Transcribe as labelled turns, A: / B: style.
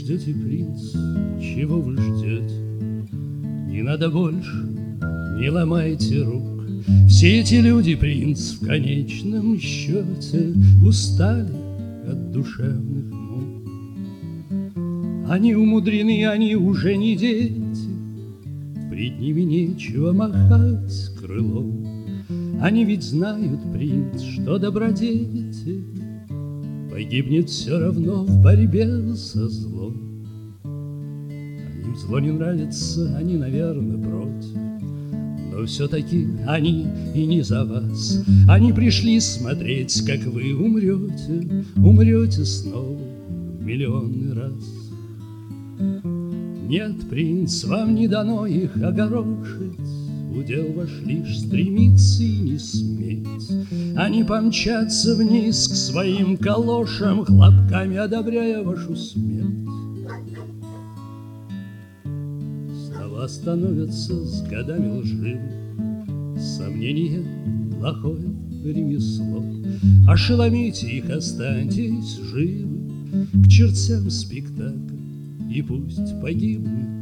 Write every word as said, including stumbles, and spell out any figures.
A: ждете, принц, чего вы ждете? Не надо больше, не ломайте рук. Все эти люди, принц, в конечном счете устали от душевных мук. Они умудрены, они уже не дети, пред ними нечего махать крылом. Они ведь знают, принц, что добродетель погибнет все равно в борьбе со злом. Им зло не нравится, они, наверное, против, но все-таки они и не за вас. Они пришли смотреть, как вы умрете, умрете снова в миллионный раз. Нет, принц, вам не дано их огорошить, удел ваш лишь стремиться и не сметь. Они помчатся вниз к своим калошам, хлопками одобряя вашу смерть. Слова становятся с годами лживы, сомнение — плохое ремесло. Ошеломите их, останьтесь живы, к чертям спектакль, и пусть погибнет